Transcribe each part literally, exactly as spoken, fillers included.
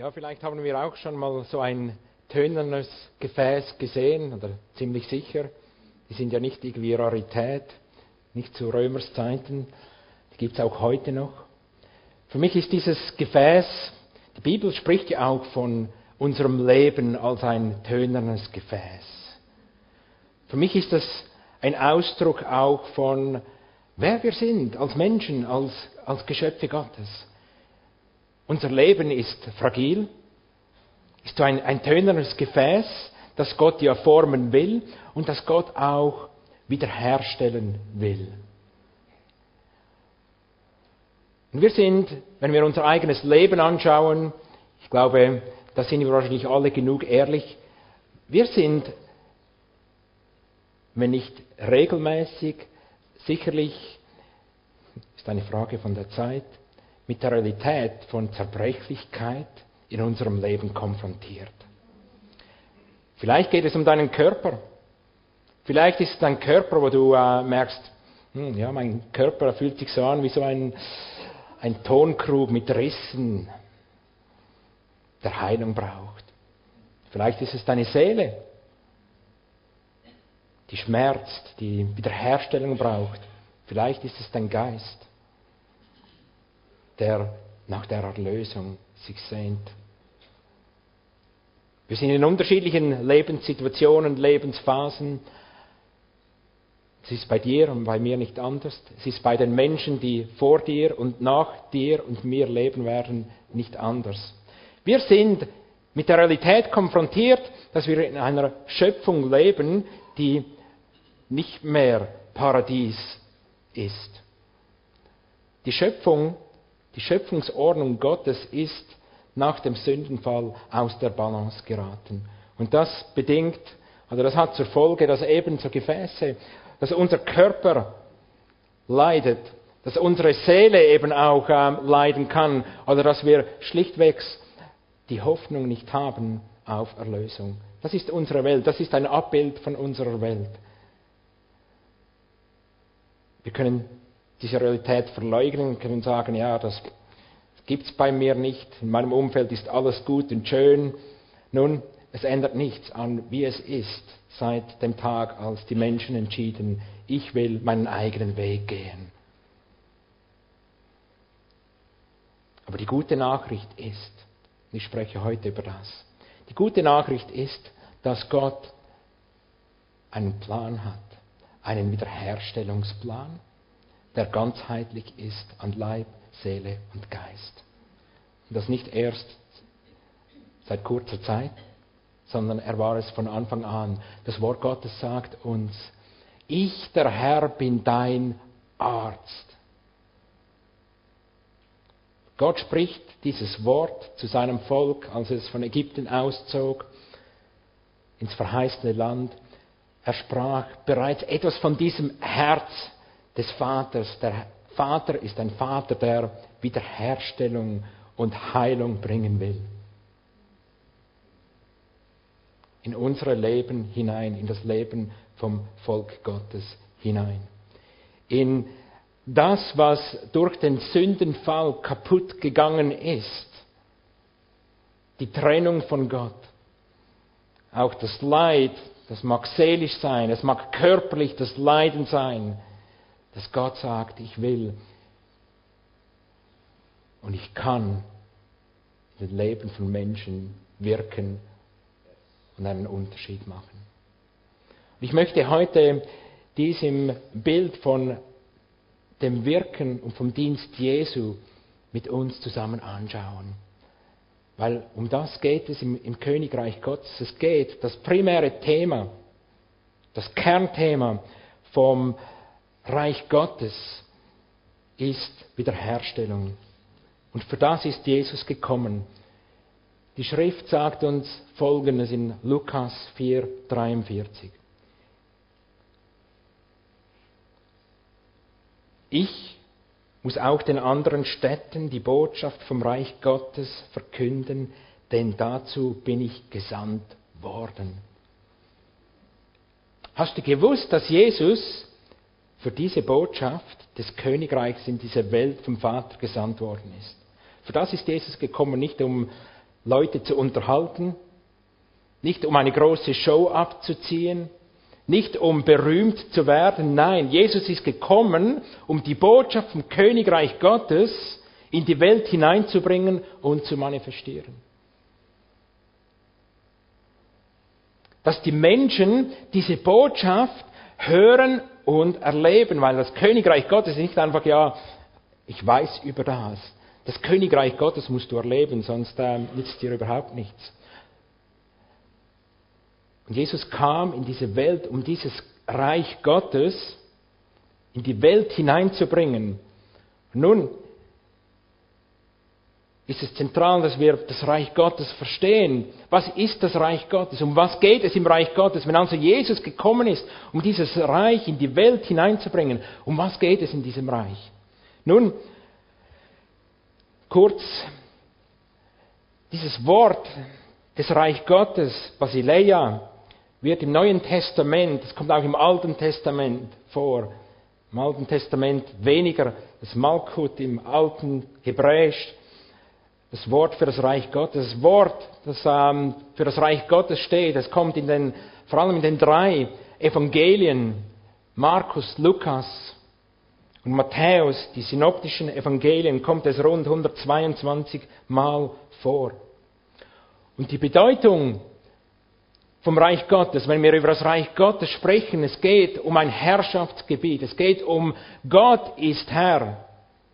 Ja, vielleicht haben wir auch schon mal so ein tönernes Gefäß gesehen, oder ziemlich sicher. Die sind ja nicht irgendwie Rarität, nicht zu Römers Zeiten. Die gibt es auch heute noch. Für mich ist dieses Gefäß, die Bibel spricht ja auch von unserem Leben als ein tönernes Gefäß. Für mich ist das ein Ausdruck auch von, wer wir sind als Menschen, als, als Geschöpfe Gottes. Unser Leben ist fragil, ist so ein, ein tönernes Gefäß, das Gott ja formen will und das Gott auch wiederherstellen will. Und wir sind, wenn wir unser eigenes Leben anschauen, ich glaube, da sind wir wahrscheinlich alle genug ehrlich, wir sind, wenn nicht regelmäßig, sicherlich, ist eine Frage von der Zeit, mit der Realität von Zerbrechlichkeit in unserem Leben konfrontiert. Vielleicht geht es um deinen Körper. Vielleicht ist es dein Körper, wo du äh, merkst, hm, ja, mein Körper fühlt sich so an wie so ein, ein Tonkrug mit Rissen, der Heilung braucht. Vielleicht ist es deine Seele, die schmerzt, die Wiederherstellung braucht. Vielleicht ist es dein Geist, der nach der Erlösung sich sehnt. Wir sind in unterschiedlichen Lebenssituationen, Lebensphasen. Es ist bei dir und bei mir nicht anders. Es ist bei den Menschen, die vor dir und nach dir und mir leben werden, nicht anders. Wir sind mit der Realität konfrontiert, dass wir in einer Schöpfung leben, die nicht mehr Paradies ist. Die Schöpfung, die Schöpfungsordnung Gottes ist nach dem Sündenfall aus der Balance geraten. Und das bedingt, oder das hat zur Folge, dass ebenso Gefäße, dass unser Körper leidet, dass unsere Seele eben auch ähm, leiden kann, oder dass wir schlichtweg die Hoffnung nicht haben auf Erlösung. Das ist unsere Welt, das ist ein Abbild von unserer Welt. Wir können diese Realität verleugnen, können sagen, ja, das gibt es bei mir nicht, in meinem Umfeld ist alles gut und schön. Nun, es ändert nichts an, wie es ist, seit dem Tag, als die Menschen entschieden, ich will meinen eigenen Weg gehen. Aber die gute Nachricht ist, und ich spreche heute über das, die gute Nachricht ist, dass Gott einen Plan hat, einen Wiederherstellungsplan, der ganzheitlich ist an Leib, Seele und Geist. Und das nicht erst seit kurzer Zeit, sondern er war es von Anfang an. Das Wort Gottes sagt uns, ich, der Herr, bin dein Arzt. Gott spricht dieses Wort zu seinem Volk, als es von Ägypten auszog, ins verheißene Land. Er sprach bereits etwas von diesem Herz des Vaters. Der Vater ist ein Vater, der Wiederherstellung und Heilung bringen will. In unser Leben hinein, in das Leben vom Volk Gottes hinein. In das, was durch den Sündenfall kaputt gegangen ist. Die Trennung von Gott. Auch das Leid, das mag seelisch sein, es mag körperlich das Leiden sein, dass Gott sagt, ich will und ich kann in den Leben von Menschen wirken und einen Unterschied machen. Und ich möchte heute dies im Bild von dem Wirken und vom Dienst Jesu mit uns zusammen anschauen. Weil um das geht es im, im Königreich Gottes. Es geht, das primäre Thema, das Kernthema vom Reich Gottes ist Wiederherstellung. Und für das ist Jesus gekommen. Die Schrift sagt uns Folgendes in Lukas vier, dreiundvierzig. Ich muss auch den anderen Städten die Botschaft vom Reich Gottes verkünden, denn dazu bin ich gesandt worden. Hast du gewusst, dass Jesus für diese Botschaft des Königreichs in diese Welt vom Vater gesandt worden ist? Für das ist Jesus gekommen, nicht um Leute zu unterhalten, nicht um eine große Show abzuziehen, nicht um berühmt zu werden. Nein, Jesus ist gekommen, um die Botschaft vom Königreich Gottes in die Welt hineinzubringen und zu manifestieren. Dass die Menschen diese Botschaft hören und erleben, weil das Königreich Gottes ist nicht einfach, ja, ich weiß über das. Das Königreich Gottes musst du erleben, sonst äh, nützt dir überhaupt nichts. Und Jesus kam in diese Welt, um dieses Reich Gottes in die Welt hineinzubringen. Nun ist es zentral, dass wir das Reich Gottes verstehen. Was ist das Reich Gottes? Um was geht es im Reich Gottes? Wenn also Jesus gekommen ist, um dieses Reich in die Welt hineinzubringen, um was geht es in diesem Reich? Nun, kurz, dieses Wort des Reich Gottes, Basileia, wird im Neuen Testament, es kommt auch im Alten Testament vor, im Alten Testament weniger das Malkut, im alten Hebräisch, das Wort für das Reich Gottes. Das Wort, das ähm, für das Reich Gottes steht, das kommt in den, vor allem in den drei Evangelien, Markus, Lukas und Matthäus, die synoptischen Evangelien, kommt es rund hundertzweiundzwanzig Mal vor. Und die Bedeutung vom Reich Gottes, wenn wir über das Reich Gottes sprechen, es geht um ein Herrschaftsgebiet, es geht um Gott ist Herr.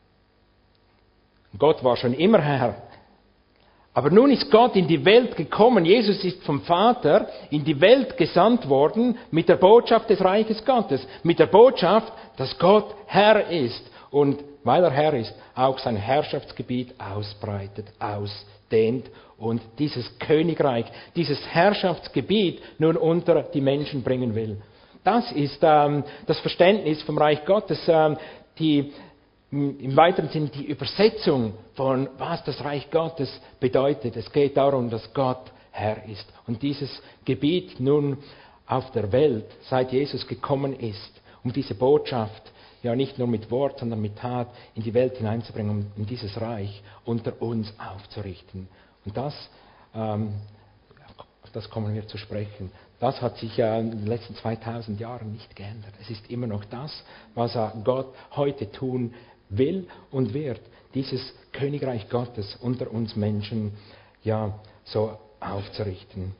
Gott war schon immer Herr. Aber nun ist Gott in die Welt gekommen. Jesus ist vom Vater in die Welt gesandt worden mit der Botschaft des Reiches Gottes. Mit der Botschaft, dass Gott Herr ist. Und weil er Herr ist, auch sein Herrschaftsgebiet ausbreitet, ausdehnt und dieses Königreich, dieses Herrschaftsgebiet nun unter die Menschen bringen will. Das ist ähm, das Verständnis vom Reich Gottes, ähm, die im weiteren Sinne die Übersetzung von was das Reich Gottes bedeutet. Es geht darum, dass Gott Herr ist. Und dieses Gebiet nun auf der Welt, seit Jesus gekommen ist, um diese Botschaft ja nicht nur mit Wort, sondern mit Tat in die Welt hineinzubringen, um dieses Reich unter uns aufzurichten. Und das, ähm, auf das kommen wir zu sprechen. Das hat sich ja in den letzten zweitausend Jahren nicht geändert. Es ist immer noch das, was Gott heute tun will und wird, dieses Königreich Gottes unter uns Menschen ja so aufzurichten.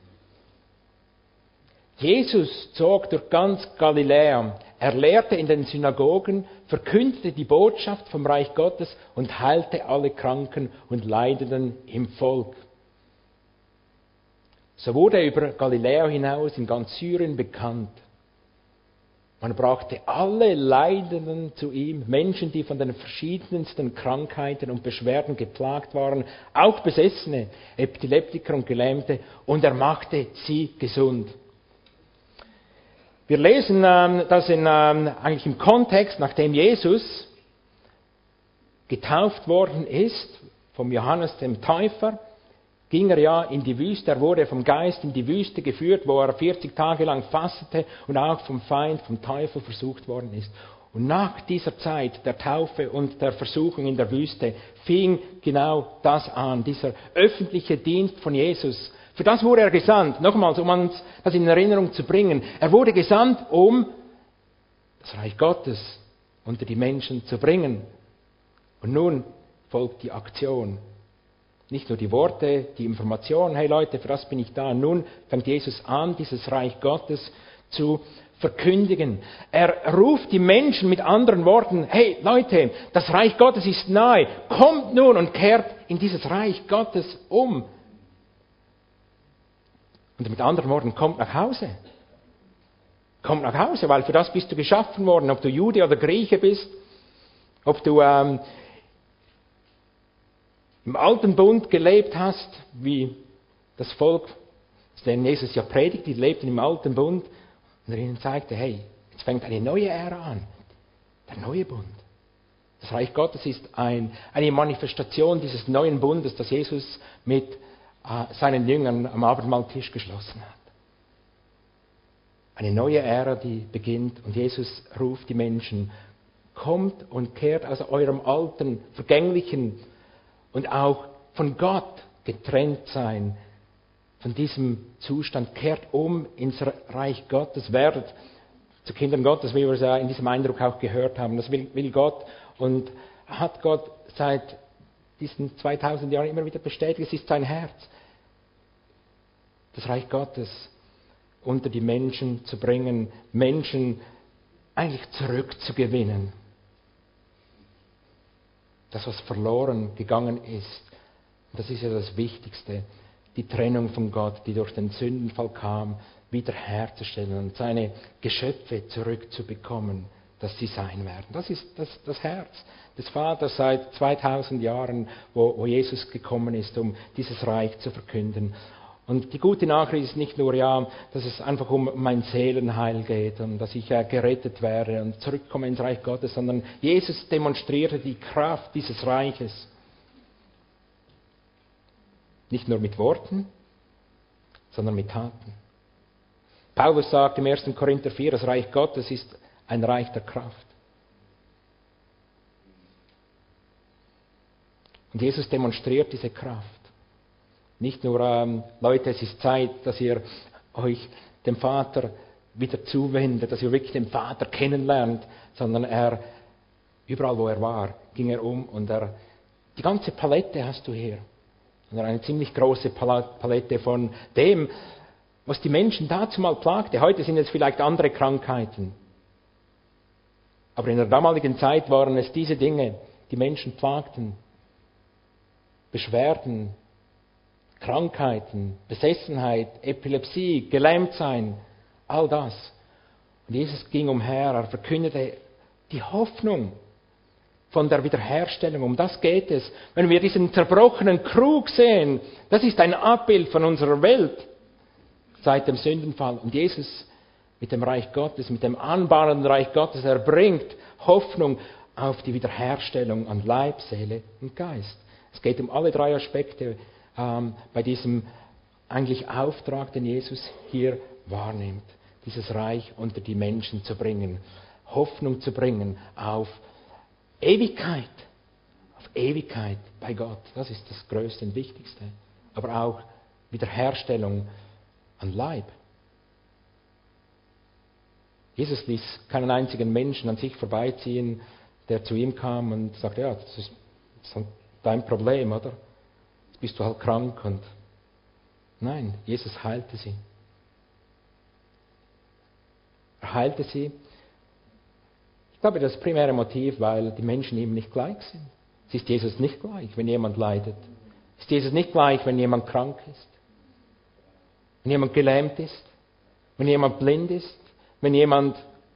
Jesus zog durch ganz Galiläa. Er lehrte in den Synagogen, verkündete die Botschaft vom Reich Gottes und heilte alle Kranken und Leidenden im Volk. So wurde er über Galiläa hinaus in ganz Syrien bekannt. Man brachte alle Leidenden zu ihm, Menschen, die von den verschiedensten Krankheiten und Beschwerden geplagt waren, auch Besessene, Epileptiker und Gelähmte, und er machte sie gesund. Wir lesen ähm, das in, ähm, eigentlich im Kontext, nachdem Jesus getauft worden ist, vom Johannes dem Täufer, ging er ja in die Wüste, er wurde vom Geist in die Wüste geführt, wo er vierzig Tage lang fastete und auch vom Feind, vom Teufel versucht worden ist. Und nach dieser Zeit der Taufe und der Versuchung in der Wüste fing genau das an, dieser öffentliche Dienst von Jesus. Für das wurde er gesandt, nochmals, um uns das in Erinnerung zu bringen. Er wurde gesandt, um das Reich Gottes unter die Menschen zu bringen. Und nun folgt die Aktion. Nicht nur die Worte, die Information, hey Leute, für das bin ich da. Nun fängt Jesus an, dieses Reich Gottes zu verkündigen. Er ruft die Menschen mit anderen Worten, hey Leute, das Reich Gottes ist nahe. Kommt nun und kehrt in dieses Reich Gottes um. Und mit anderen Worten, kommt nach Hause. Kommt nach Hause, weil für das bist du geschaffen worden, ob du Jude oder Grieche bist, ob du ähm, im alten Bund gelebt hast, wie das Volk, das den Jesus ja predigt, die lebten im alten Bund, und er ihnen zeigte, hey, jetzt fängt eine neue Ära an, der neue Bund. Das Reich Gottes ist ein, eine Manifestation dieses neuen Bundes, das Jesus mit äh, seinen Jüngern am Abendmahltisch geschlossen hat. Eine neue Ära, die beginnt, und Jesus ruft die Menschen, kommt und kehrt aus eurem alten, vergänglichen und auch von Gott getrennt sein von diesem Zustand, kehrt um ins Reich Gottes, werdet zu Kindern Gottes, wie wir es ja in diesem Eindruck auch gehört haben. Das will, will Gott und hat Gott seit diesen zweitausend Jahren immer wieder bestätigt. Es ist sein Herz, das Reich Gottes unter die Menschen zu bringen, Menschen eigentlich zurückzugewinnen. Das, was verloren gegangen ist, das ist ja das Wichtigste, die Trennung von Gott, die durch den Sündenfall kam, wiederherzustellen und seine Geschöpfe zurückzubekommen, dass sie sein werden. Das ist das, das Herz des Vaters seit zweitausend Jahren, wo, wo Jesus gekommen ist, um dieses Reich zu verkünden. Und die gute Nachricht ist nicht nur, ja, dass es einfach um mein Seelenheil geht und dass ich äh, gerettet werde und zurückkomme ins Reich Gottes, sondern Jesus demonstrierte die Kraft dieses Reiches. Nicht nur mit Worten, sondern mit Taten. Paulus sagt im ersten Korinther vier, das Reich Gottes ist ein Reich der Kraft. Und Jesus demonstriert diese Kraft. Nicht nur, ähm, Leute, es ist Zeit, dass ihr euch dem Vater wieder zuwendet, dass ihr wirklich den Vater kennenlernt, sondern er, überall wo er war, ging er um und er, die ganze Palette hast du hier. Und eine ziemlich große Palette von dem, was die Menschen dazu mal plagte. Heute sind es vielleicht andere Krankheiten. Aber in der damaligen Zeit waren es diese Dinge, die Menschen plagten. Beschwerden, Krankheiten, Besessenheit, Epilepsie, Gelähmtsein, all das. Und Jesus ging umher, er verkündete die Hoffnung von der Wiederherstellung. Um das geht es. Wenn wir diesen zerbrochenen Krug sehen, das ist ein Abbild von unserer Welt seit dem Sündenfall. Und Jesus mit dem Reich Gottes, mit dem anbahnenden Reich Gottes, er bringt Hoffnung auf die Wiederherstellung an Leib, Seele und Geist. Es geht um alle drei Aspekte ähm, bei diesem eigentlich Auftrag, den Jesus hier wahrnimmt, dieses Reich unter die Menschen zu bringen, Hoffnung zu bringen auf Ewigkeit, auf Ewigkeit bei Gott. Das ist das Größte und Wichtigste. Aber auch Wiederherstellung an Leib. Jesus ließ keinen einzigen Menschen an sich vorbeiziehen, der zu ihm kam und sagte, ja, das ist, das ist dein Problem, oder? Jetzt bist du halt krank. Und nein, Jesus heilte sie. Er heilte sie. Ich glaube, das primäre Motiv, weil die Menschen ihm nicht gleich sind. Es ist Jesus nicht gleich, wenn jemand leidet. Es ist Jesus nicht gleich, wenn jemand krank ist. Wenn jemand gelähmt ist. Wenn jemand blind ist. Wenn jemand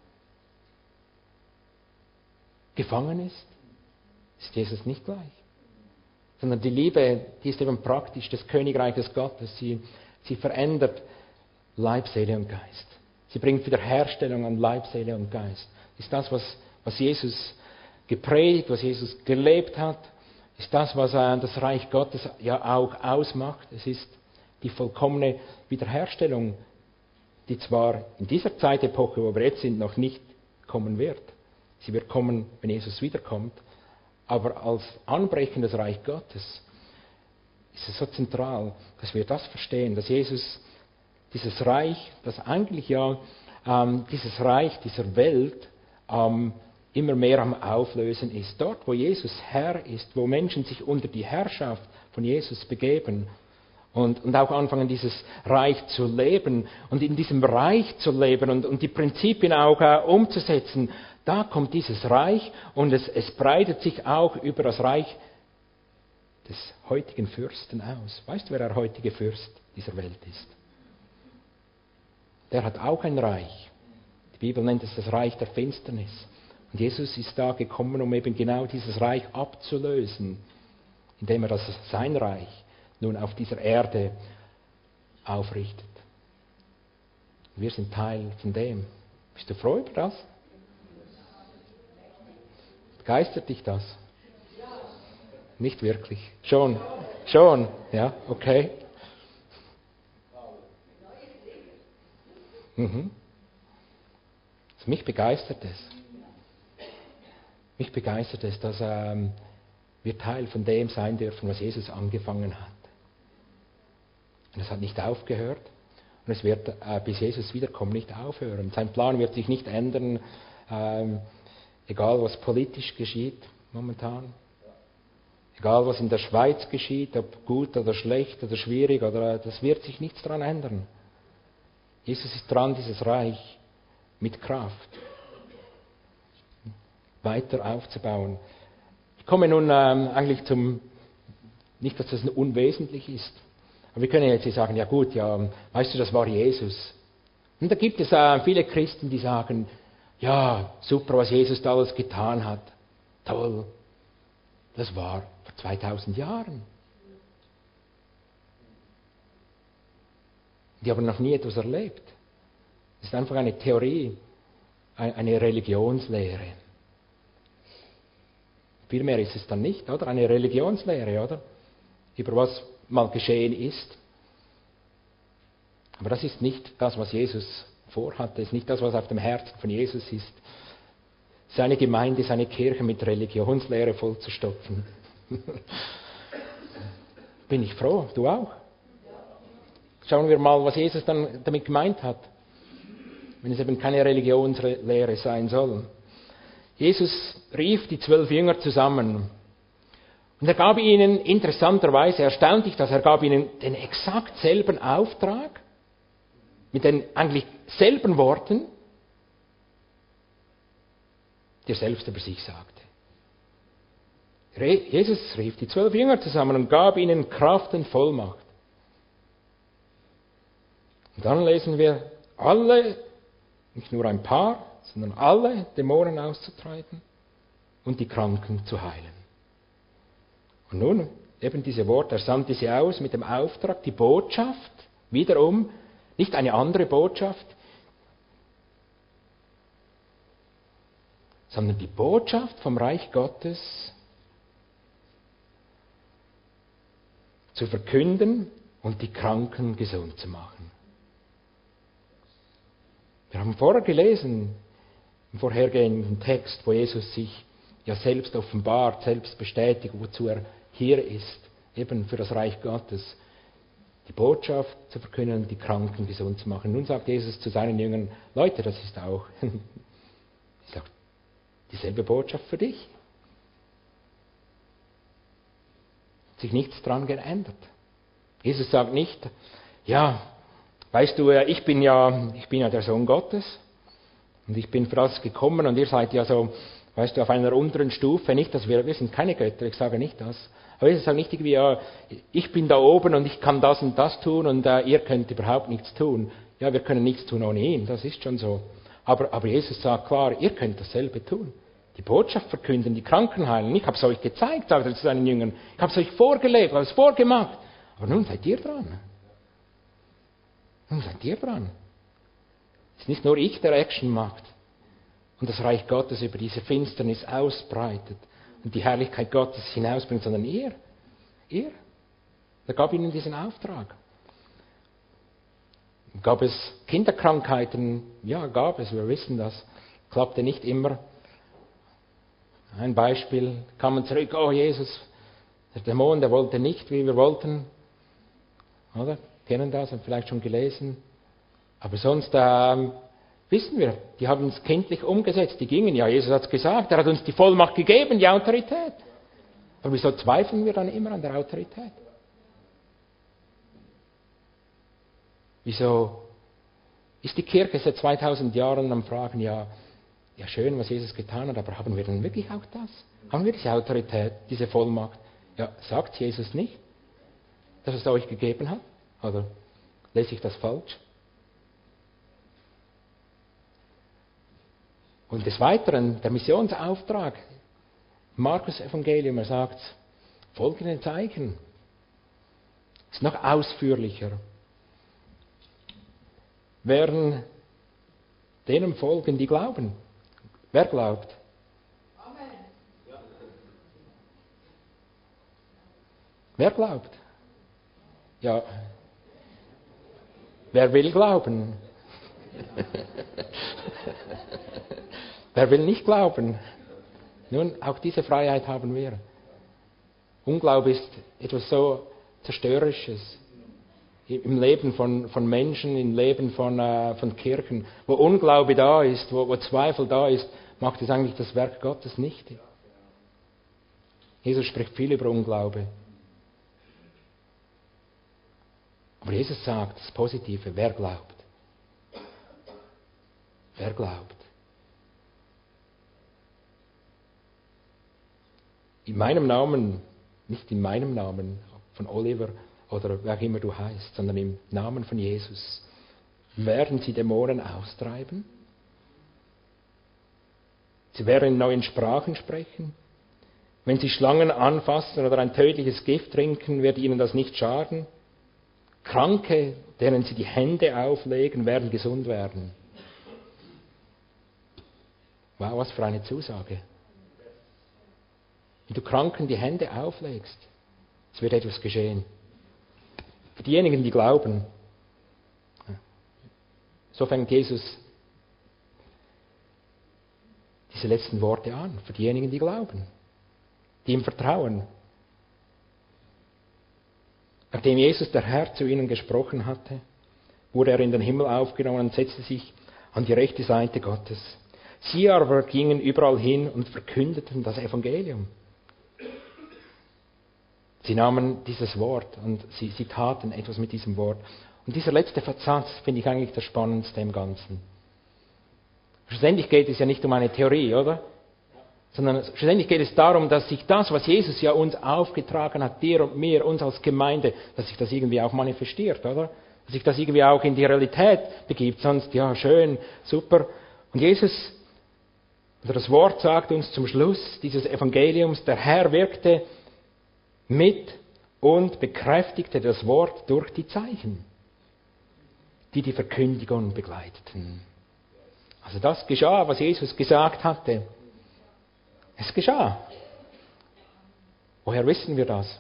gefangen ist. Ist Jesus nicht gleich. Sondern die Liebe, die ist eben praktisch des Königreiches Gottes. Sie, sie verändert Leib, Seele und Geist. Sie bringt Wiederherstellung an Leib, Seele und Geist. Ist das, was, was Jesus gepredigt, was Jesus gelebt hat, ist das, was äh, das Reich Gottes ja auch ausmacht. Es ist die vollkommene Wiederherstellung, die zwar in dieser Zeitepoche, wo wir jetzt sind, noch nicht kommen wird. Sie wird kommen, wenn Jesus wiederkommt. Aber als Anbrechen des Reich Gottes ist es so zentral, dass wir das verstehen, dass Jesus dieses Reich, das eigentlich ja ähm, dieses Reich dieser Welt ähm, immer mehr am Auflösen ist. Dort, wo Jesus Herr ist, wo Menschen sich unter die Herrschaft von Jesus begeben und, und auch anfangen, dieses Reich zu leben und in diesem Reich zu leben und, und die Prinzipien auch äh, umzusetzen, da kommt dieses Reich und es, es breitet sich auch über das Reich des heutigen Fürsten aus. Weißt du, wer der heutige Fürst dieser Welt ist? Der hat auch ein Reich. Die Bibel nennt es das Reich der Finsternis. Und Jesus ist da gekommen, um eben genau dieses Reich abzulösen, indem er das sein Reich nun auf dieser Erde aufrichtet. Wir sind Teil von dem. Bist du froh über das? Begeistert dich das? Nicht wirklich. Schon. Schon. Ja, okay. Mhm. Also mich begeistert es. Mich begeistert es, dass ähm, wir Teil von dem sein dürfen, was Jesus angefangen hat. Und es hat nicht aufgehört. Und es wird äh, bis Jesus wiederkommt nicht aufhören. Sein Plan wird sich nicht ändern, ähm, egal was politisch geschieht momentan. Egal was in der Schweiz geschieht, ob gut oder schlecht oder schwierig, oder, das wird sich nichts daran ändern. Jesus ist dran, dieses Reich mit Kraft weiter aufzubauen. Ich komme nun ähm, eigentlich zum, nicht, dass das unwesentlich ist, aber wir können jetzt sagen, ja gut, ja, weißt du, das war Jesus. Und da gibt es äh, viele Christen, die sagen, ja, super, was Jesus da alles getan hat. Toll. Das war vor zweitausend Jahren. Die haben noch nie etwas erlebt. Das ist einfach eine Theorie, eine Religionslehre. Viel mehr ist es dann nicht, oder? Eine Religionslehre, oder? Über was mal geschehen ist. Aber das ist nicht das, was Jesus vorhat. Das ist nicht das, was auf dem Herzen von Jesus ist. Seine Gemeinde, seine Kirche mit Religionslehre vollzustopfen. Bin ich froh, du auch? Schauen wir mal, was Jesus dann damit gemeint hat, wenn es eben keine Religionslehre sein soll. Jesus rief die zwölf Jünger zusammen und er gab ihnen interessanterweise, erstaunlich, dass er gab ihnen den exakt selben Auftrag, mit den eigentlich selben Worten, die er selbst über sich sagte. Jesus rief die zwölf Jünger zusammen und gab ihnen Kraft und Vollmacht. Und dann lesen wir, alle, nicht nur ein paar, sondern alle Dämonen auszutreiben und die Kranken zu heilen. Und nun, eben diese Worte, er sandte sie aus mit dem Auftrag, die Botschaft, wiederum, nicht eine andere Botschaft, sondern die Botschaft vom Reich Gottes zu verkünden und die Kranken gesund zu machen. Wir haben vorher gelesen, im vorhergehenden Text, wo Jesus sich ja selbst offenbart, selbst bestätigt, wozu er hier ist, eben für das Reich Gottes, die Botschaft zu verkünden und die Kranken gesund zu machen. Nun sagt Jesus zu seinen Jüngern, Leute, das ist auch ist auch dieselbe Botschaft für dich. Hat sich nichts dran geändert. Jesus sagt nicht, ja, weißt du, ich bin ja, ich bin ja der Sohn Gottes und ich bin für das gekommen und ihr seid ja so, weißt du, auf einer unteren Stufe, nicht, dass wir, wir sind keine Götter, ich sage nicht das. Aber Jesus sagt nicht irgendwie, ja, ich bin da oben und ich kann das und das tun und äh, ihr könnt überhaupt nichts tun. Ja, wir können nichts tun ohne ihn, das ist schon so. Aber, aber Jesus sagt klar, ihr könnt dasselbe tun. Die Botschaft verkünden, die Kranken heilen. Ich habe es euch gezeigt, sagt er zu seinen Jüngern. Ich habe es euch vorgelebt, habe es vorgemacht. Aber nun seid ihr dran. Nun seid ihr dran. Es ist nicht nur ich, der Action macht und das Reich Gottes über diese Finsternis ausbreitet und die Herrlichkeit Gottes hinausbringt, sondern ihr. Ihr. Er gab ihnen diesen Auftrag. Gab es Kinderkrankheiten? Ja, gab es, wir wissen das. Klappte nicht immer. Ein Beispiel, kam man zurück, oh Jesus, der Dämon, der wollte nicht, wie wir wollten. Oder? Kennen das, haben vielleicht schon gelesen. Aber sonst ähm, wissen wir, die haben es kindlich umgesetzt, die gingen. Ja, Jesus hat es gesagt, er hat uns die Vollmacht gegeben, die Autorität. Aber wieso zweifeln wir dann immer an der Autorität? Wieso ist die Kirche seit zweitausend Jahren am Fragen, ja, ja schön, was Jesus getan hat, aber haben wir denn wirklich auch das? Haben wir diese Autorität, diese Vollmacht? Ja, sagt Jesus nicht, dass es euch gegeben hat? Oder lese ich das falsch? Und des Weiteren, der Missionsauftrag, Markus Evangelium, er sagt, folgende Zeichen, ist noch ausführlicher, werden denen folgen, die glauben. Wer glaubt? Amen. Wer glaubt? Ja. Wer will glauben? Wer will nicht glauben? Nun, auch diese Freiheit haben wir. Unglaube ist etwas so Zerstörerisches. im Leben von, von Menschen, im Leben von, äh, von Kirchen. Wo Unglaube da ist, wo, wo Zweifel da ist, macht es eigentlich das Werk Gottes nicht. Jesus spricht viel über Unglaube. Aber Jesus sagt das Positive, wer glaubt? Wer glaubt? In meinem Namen, nicht in meinem Namen, von Oliver oder wer auch immer du heißt, sondern im Namen von Jesus, werden sie Dämonen austreiben? Sie werden in neuen Sprachen sprechen? Wenn sie Schlangen anfassen oder ein tödliches Gift trinken, wird ihnen das nicht schaden? Kranke, denen sie die Hände auflegen, werden gesund werden. Wow, was für eine Zusage. Wenn du Kranken die Hände auflegst, es wird etwas geschehen. Für diejenigen, die glauben. So fängt Jesus diese letzten Worte an. Für diejenigen, die glauben, die ihm vertrauen. Nachdem Jesus, der Herr, zu ihnen gesprochen hatte, wurde er in den Himmel aufgenommen und setzte sich an die rechte Seite Gottes. Sie aber gingen überall hin und verkündeten das Evangelium. Sie nahmen dieses Wort und sie, sie taten etwas mit diesem Wort. Und dieser letzte Versatz finde ich eigentlich das Spannendste im Ganzen. Schlussendlich geht es ja nicht um eine Theorie, oder? Sondern schlussendlich geht es darum, dass sich das, was Jesus ja uns aufgetragen hat, dir und mir, uns als Gemeinde, dass sich das irgendwie auch manifestiert, oder? Dass sich das irgendwie auch in die Realität begibt. Sonst, ja, schön, super. Und Jesus, oder das Wort sagt uns zum Schluss dieses Evangeliums, der Herr wirkte mit und bekräftigte das Wort durch die Zeichen, die die Verkündigung begleiteten. Also das geschah, was Jesus gesagt hatte. Es geschah. Woher wissen wir das?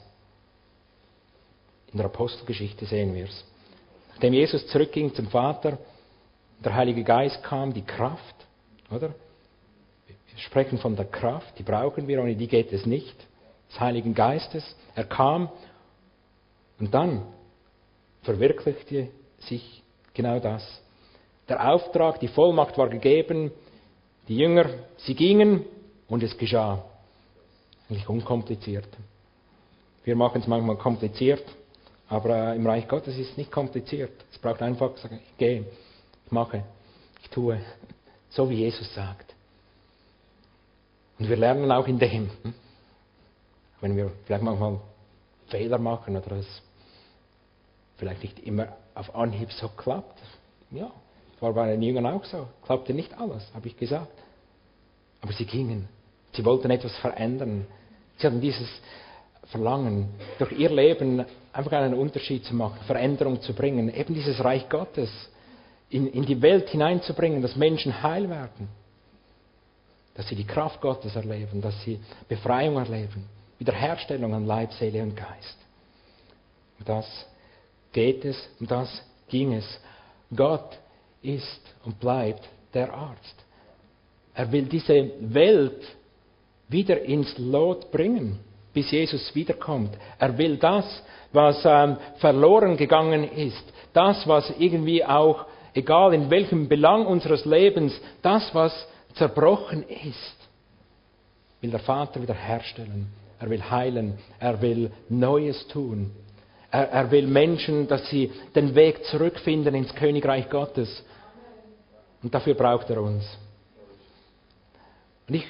In der Apostelgeschichte sehen wir es. Nachdem Jesus zurückging zum Vater, der Heilige Geist kam, die Kraft, oder? Wir sprechen von der Kraft, die brauchen wir, ohne die geht es nicht. Des Heiligen Geistes. Er kam und dann verwirklichte sich genau das. Der Auftrag, die Vollmacht war gegeben, die Jünger, sie gingen und es geschah. Eigentlich unkompliziert. Wir machen es manchmal kompliziert, aber im Reich Gottes ist es nicht kompliziert. Es braucht einfach sagen, ich gehe, ich mache, ich tue, so wie Jesus sagt. Und wir lernen auch in dem, wenn wir vielleicht manchmal Fehler machen oder es vielleicht nicht immer auf Anhieb so klappt. Ja, das war bei den Jüngern auch so. Klappte nicht alles, habe ich gesagt. Aber sie gingen. Sie wollten etwas verändern. Sie hatten dieses Verlangen, durch ihr Leben einfach einen Unterschied zu machen, Veränderung zu bringen, eben dieses Reich Gottes in, in die Welt hineinzubringen, dass Menschen heil werden, dass sie die Kraft Gottes erleben, dass sie Befreiung erleben, Wiederherstellung an Leib, Seele und Geist. Um das geht es, um das ging es. Gott ist und bleibt der Arzt. Er will diese Welt wieder ins Lot bringen, bis Jesus wiederkommt. Er will das, was ähm, verloren gegangen ist, das, was irgendwie auch, egal in welchem Belang unseres Lebens, das, was zerbrochen ist, will der Vater wieder herstellen. Er will heilen. Er will Neues tun. Er, er will Menschen, dass sie den Weg zurückfinden ins Königreich Gottes. Und dafür braucht er uns. Und ich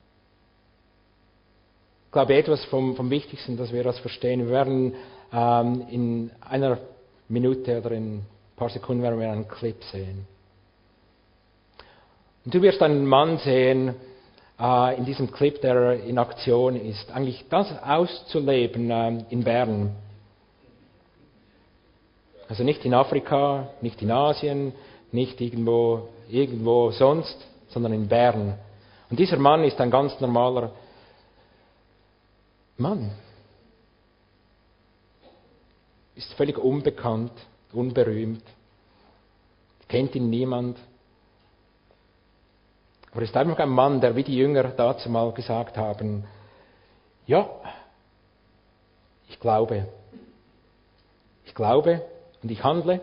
glaube, etwas vom, vom Wichtigsten, dass wir das verstehen. Wir werden ähm, in einer Minute oder in ein paar Sekunden werden wir einen Clip sehen. Und du wirst einen Mann sehen äh, in diesem Clip, der in Aktion ist, eigentlich das auszuleben äh, in Bern. Also nicht in Afrika, nicht in Asien, nicht irgendwo, irgendwo sonst, sondern in Bern. Und dieser Mann ist ein ganz normaler Mann. Ist völlig unbekannt, unberühmt. Kennt ihn niemand. Aber ist einfach ein Mann, der wie die Jünger dazu mal gesagt haben, ja, ich glaube. Ich glaube und ich handle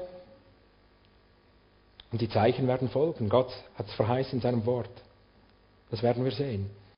und die Zeichen werden folgen. Gott hat es verheißen in seinem Wort. Das werden wir sehen.